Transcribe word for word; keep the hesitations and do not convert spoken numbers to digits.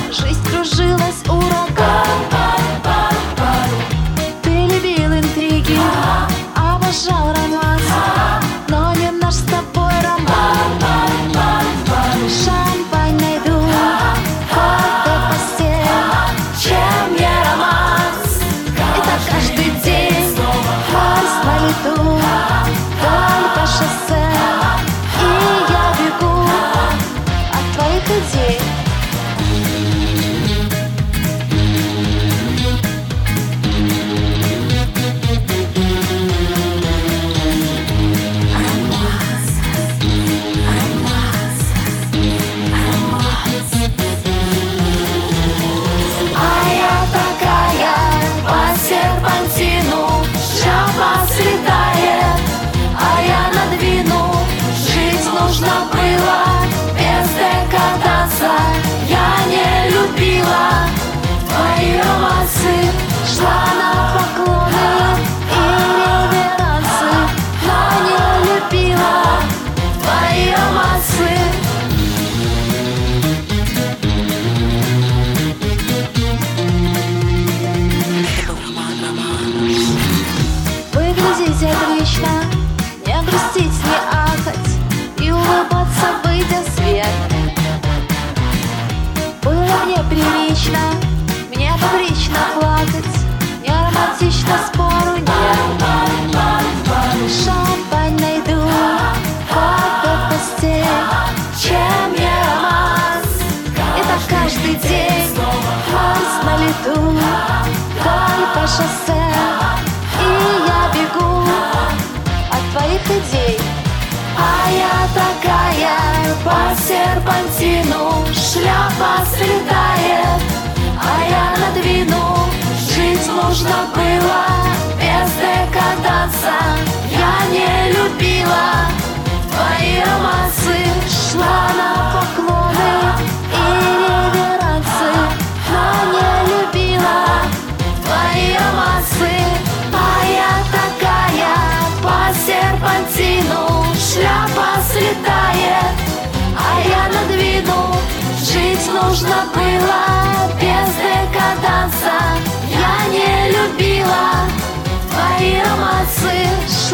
Жизнь кружилась ураган. Ты любил интриги, обожал романс, но не наш с тобой роман. Шампань найду, хоть до постель, чем не романс. Это каждый день вальс на лету, вдаль по шоссе, и я бегу от твоих идей. Шляпа слетает, а я надвину. Жить нужно было без декаданса. Я не любила твои романсы, шла на поклоны и реверансы, но не любила твои романсы. Выглядеть отлично, не грустить, не ахать и улыбаться, выйдя в свет. Было мне прилично, мне фабрично плакать, не романтично, спору нет. Шампань найду, хоть до постель, чем не романс. Это каждый день вальс на лету, вдаль по шоссе, и я бегу от твоих идей. А я такая по серпантину, шляпа слетает, а я надвину. Жить нужно было без декаданса. Я не любила твои романсы, шла на поклоны и реверансы, но не любила твои романсы. А я такая по серпантину, шляпа слетает, а я надвину. Жить нужно было без декаданса. Я не любила твои романсы.